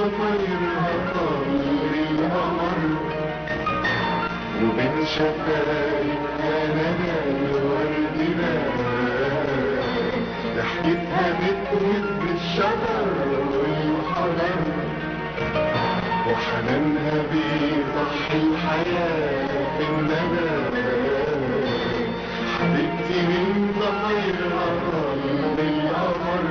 ضفايرها طل القمر، وبين شفايفها ندى الورد بان، ضحكتها بتهز الشجر والحجر، وحنانها بيضحي الحياة في الندى. حبيبتي من ضفايرها طل القمر،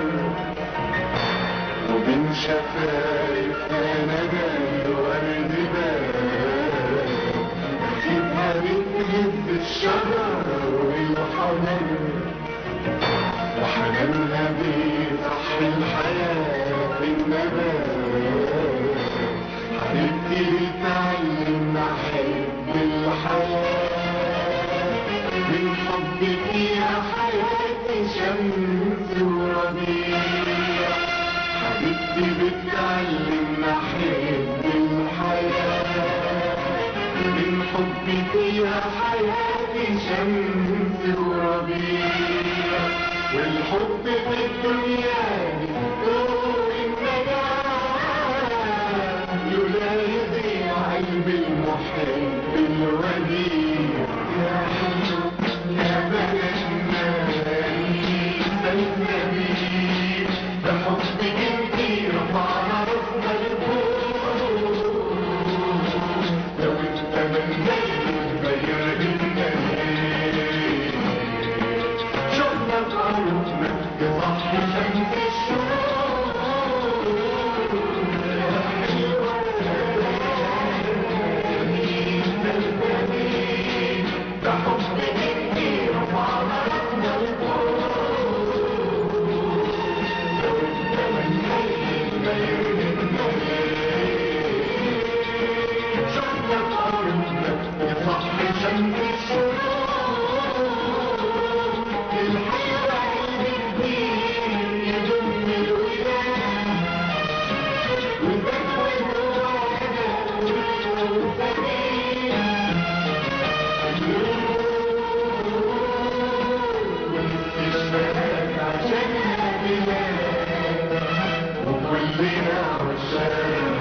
وبين شفايفها ندى الورد بان، ضحكتها بتهز الشجر والحجر، وحنانها بيضحي الحياة في الندى. حبيبتي بتعلمنا أحب الحياة، من حبك يا حياتي شمس وربيع. حبيبتي بتعلمنا أحب الحياة، من حبك يا حياتي شمس وربيع. والحب في الدنيا طول النجاة، لولا يضيع قلب المحب الوديع. يا حلو يا بلدنا سلمي، بحبك انتي رفعنا راسنا لفوق. لو اتمنيت غيرنا ليه، شفنا بقلوبنا تصحي شمس الشروق. يا حلوة جميل الجميل، بحبك انتي رفعنا راسنا لفوق. لو اتمنيت غيرنا ليه، شفنا بقلوبنا تصحي شمس الشروق. الحلوة الجديد يضم الوداد، وتكوي جوانا والسبيل. والاستشفاء عشانها بلاد، وكلنا عشان